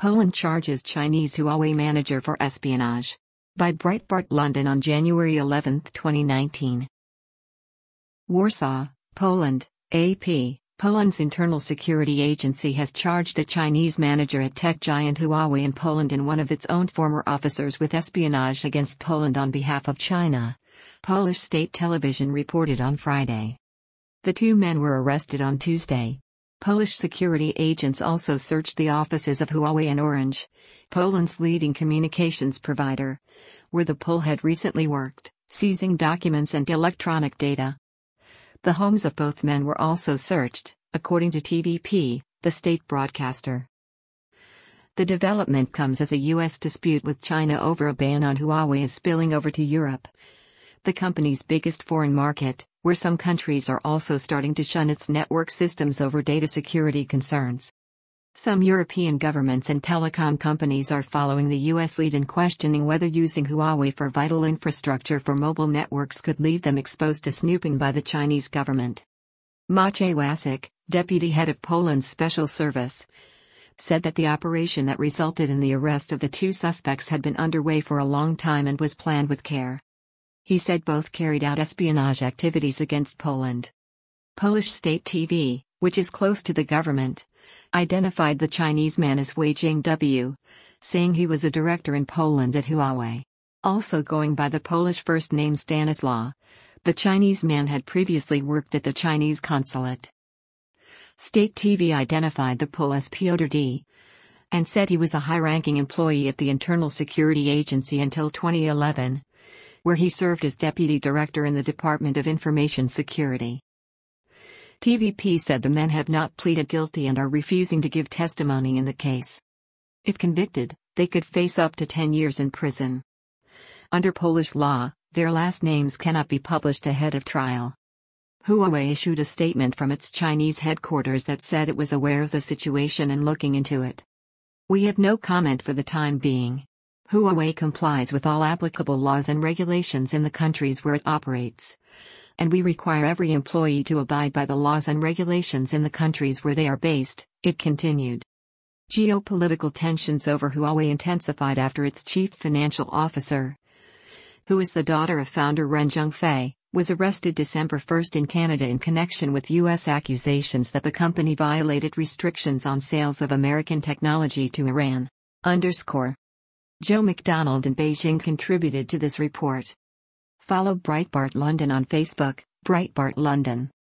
Poland charges Chinese Huawei manager for espionage. By Breitbart London on January 11, 2019. Warsaw, Poland, AP. Poland's internal security agency has charged a Chinese manager at tech giant Huawei in Poland and one of its own former officers with espionage against Poland on behalf of China, Polish state television reported on Friday. The two men were arrested on Tuesday. Polish security agents also searched the offices of Huawei and Orange, Poland's leading communications provider, where the Pole had recently worked, seizing documents and electronic data. The homes of both men were also searched, according to TVP, the state broadcaster. The development comes as a U.S. dispute with China over a ban on Huawei is spilling over to Europe, the company's biggest foreign market, where some countries are also starting to shun its network systems over data security concerns. Some European governments and telecom companies are following the U.S. lead in questioning whether using Huawei for vital infrastructure for mobile networks could leave them exposed to snooping by the Chinese government. Maciej Łasiak, deputy head of Poland's special service, said that the operation that resulted in the arrest of the two suspects had been underway for a long time and was planned with care. He said both carried out espionage activities against Poland. Polish state TV, which is close to the government, identified the Chinese man as Wei Jingw, saying he was a director in Poland at Huawei. Also going by the Polish first name Stanislaw, the Chinese man had previously worked at the Chinese consulate. State TV identified the Pole as Piotr D. and said he was a high-ranking employee at the Internal Security Agency until 2011, where he served as deputy director in the Department of Information Security. TVP said the men have not pleaded guilty and are refusing to give testimony in the case. If convicted, they could face up to 10 years in prison. Under Polish law, their last names cannot be published ahead of trial. Huawei issued a statement from its Chinese headquarters that said it was aware of the situation and looking into it. We have no comment for the time being. Huawei complies with all applicable laws and regulations in the countries where it operates, and we require every employee to abide by the laws and regulations in the countries where they are based, it continued. Geopolitical tensions over Huawei intensified after its chief financial officer, who is the daughter of founder Ren Zhengfei, was arrested December 1 in Canada in connection with U.S. accusations that the company violated restrictions on sales of American technology to Iran. Joe McDonald in Beijing contributed to this report. Follow Breitbart London on Facebook, Breitbart London.